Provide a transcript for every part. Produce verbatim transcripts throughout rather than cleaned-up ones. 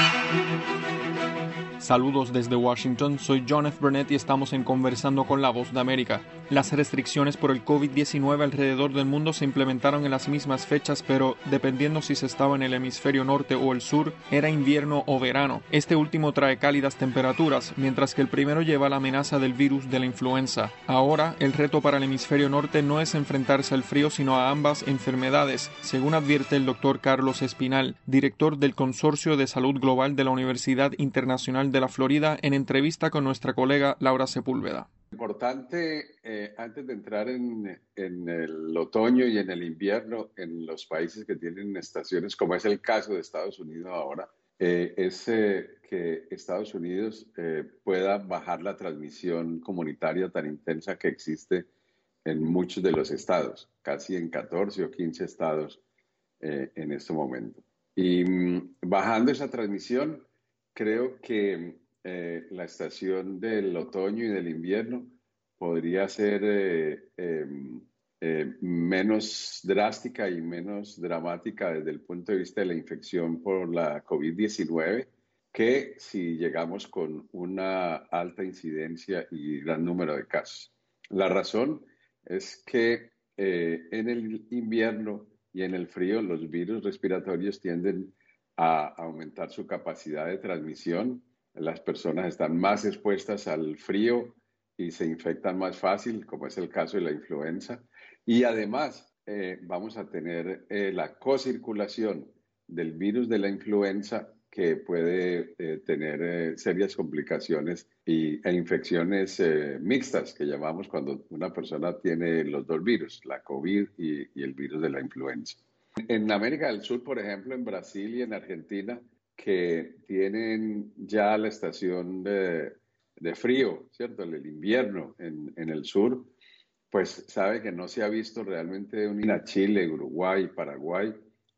Saludos desde Washington, soy John F. Burnett y estamos en Conversando con la Voz de América. Las restricciones por el COVID diecinueve alrededor del mundo se implementaron en las mismas fechas, pero dependiendo si se estaba en el hemisferio norte o el sur, era invierno o verano. Este último trae cálidas temperaturas, mientras que el primero lleva la amenaza del virus de la influenza. Ahora, el reto para el hemisferio norte no es enfrentarse al frío, sino a ambas enfermedades, según advierte el doctor Carlos Espinal, director del Consorcio de Salud Global de la Universidad Internacional de la Florida, en entrevista con nuestra colega Laura Sepúlveda. Importante, eh, antes de entrar en, en el otoño y en el invierno en los países que tienen estaciones, como es el caso de Estados Unidos ahora, eh, es eh, que Estados Unidos eh, pueda bajar la transmisión comunitaria tan intensa que existe en muchos de los estados, casi en catorce o quince estados eh, en este momento. Y mm, bajando esa transmisión, creo que eh, la estación del otoño y del invierno podría ser eh, eh, eh, menos drástica y menos dramática desde el punto de vista de la infección por la COVID diecinueve que si llegamos con una alta incidencia y gran número de casos. La razón es que eh, en el invierno y en el frío los virus respiratorios tienden a aumentar su capacidad de transmisión. Las personas están más expuestas al frío y se infectan más fácil, como es el caso de la influenza. Y además eh, vamos a tener eh, la cocirculación del virus de la influenza que puede eh, tener eh, serias complicaciones y, e infecciones eh, mixtas, que llamamos cuando una persona tiene los dos virus, la COVID y, y el virus de la influenza. En América del Sur, por ejemplo, en Brasil y en Argentina, que tienen ya la estación de, de frío, ¿cierto? El invierno en, en el sur, pues sabe que no se ha visto realmente una Chile, Uruguay, Paraguay,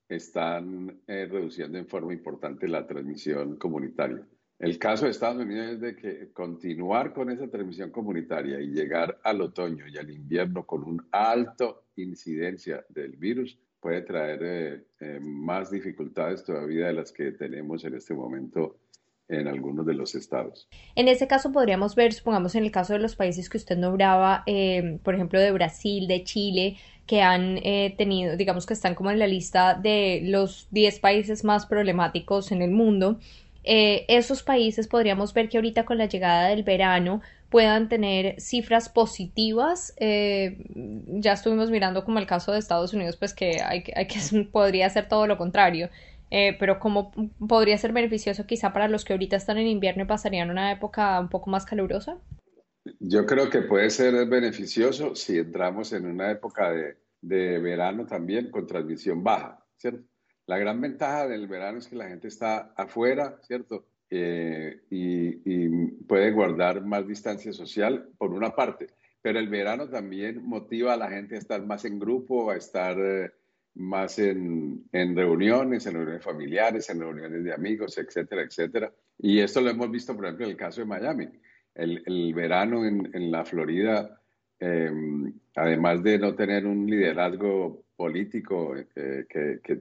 están eh, reduciendo en forma importante la transmisión comunitaria. El caso de Estados Unidos es de que continuar con esa transmisión comunitaria y llegar al otoño y al invierno con una alta incidencia del virus puede traer eh, eh, más dificultades todavía de las que tenemos en este momento en algunos de los estados. En ese caso podríamos ver, supongamos en el caso de los países que usted nombraba, eh, por ejemplo de Brasil, de Chile, que han eh, tenido, digamos que están como en la lista de los diez países más problemáticos en el mundo. Eh, esos países podríamos ver que ahorita con la llegada del verano puedan tener cifras positivas. Eh, ya estuvimos mirando como el caso de Estados Unidos, pues que, hay, hay que podría ser todo lo contrario. Eh, pero como podría ser beneficioso quizá para los que ahorita están en invierno y pasarían una época un poco más calurosa. Yo creo que puede ser beneficioso si entramos en una época de, de verano también con transmisión baja, ¿cierto? La gran ventaja del verano es que la gente está afuera, ¿cierto? Eh, y, y puede guardar más distancia social por una parte, pero el verano también motiva a la gente a estar más en grupo, a estar eh, más en, en reuniones, en reuniones familiares, en reuniones de amigos, etcétera, etcétera. Y esto lo hemos visto, por ejemplo, en el caso de Miami. El, el verano en, en la Florida, eh, además de no tener un liderazgo político eh, que, que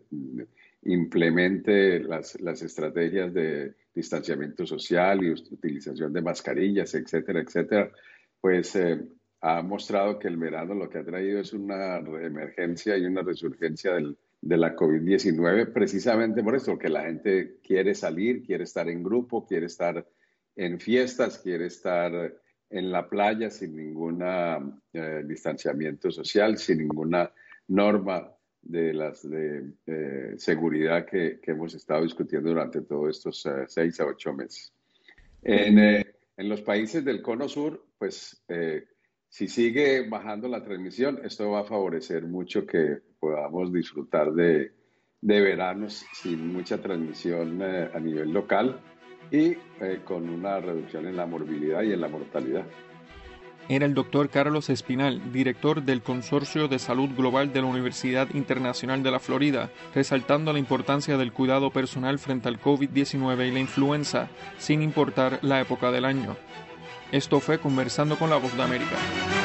implemente las, las estrategias de distanciamiento social y utilización de mascarillas, etcétera, etcétera, pues eh, ha mostrado que el verano lo que ha traído es una emergencia y una resurgencia del, de la COVID diecinueve, precisamente por esto, que la gente quiere salir, quiere estar en grupo, quiere estar en fiestas, quiere estar en la playa sin ningún eh, distanciamiento social, sin ninguna norma de las de eh, seguridad que, que hemos estado discutiendo durante todos estos eh, seis a ocho meses. En, eh, en los países del cono sur, pues eh, si sigue bajando la transmisión, esto va a favorecer mucho que podamos disfrutar de, de veranos sin mucha transmisión eh, a nivel local y eh, con una reducción en la morbilidad y en la mortalidad. Era el doctor Carlos Espinal, director del Consorcio de Salud Global de la Universidad Internacional de la Florida, resaltando la importancia del cuidado personal frente al COVID diecinueve y la influenza, sin importar la época del año. Esto fue Conversando con la Voz de América.